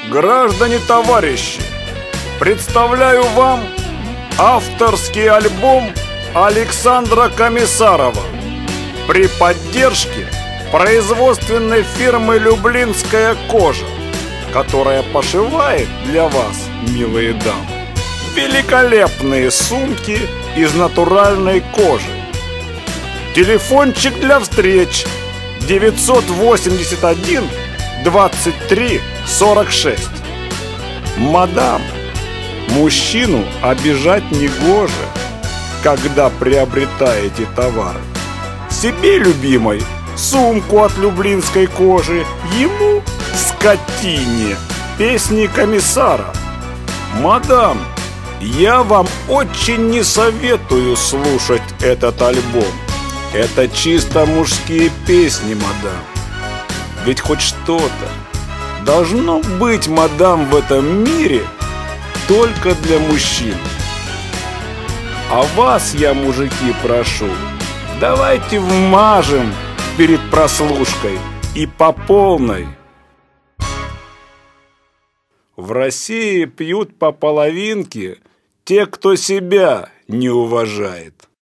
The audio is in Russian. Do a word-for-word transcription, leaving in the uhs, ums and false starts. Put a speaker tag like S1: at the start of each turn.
S1: Граждане-товарищи, представляю вам авторский альбом Александра Комиссарова при поддержке производственной фирмы «Люблинская кожа», которая пошивает для вас, милые дамы, великолепные сумки из натуральной кожи. Телефончик для встреч девятьсот восемьдесят один двадцать три сорок шесть. Мадам, мужчину обижать негоже, когда приобретаете товар. Себе, любимой, сумку от люблинской кожи, ему, скотине, песни комиссара. Мадам, я вам очень не советую слушать этот альбом. Это чисто мужские песни, мадам. Ведь хоть что-то должно быть, мадам, в этом мире только для мужчин. А вас я, мужики, прошу, давайте вмажем перед прослушкой и по полной. В России пьют по половинке те, кто себя не уважает.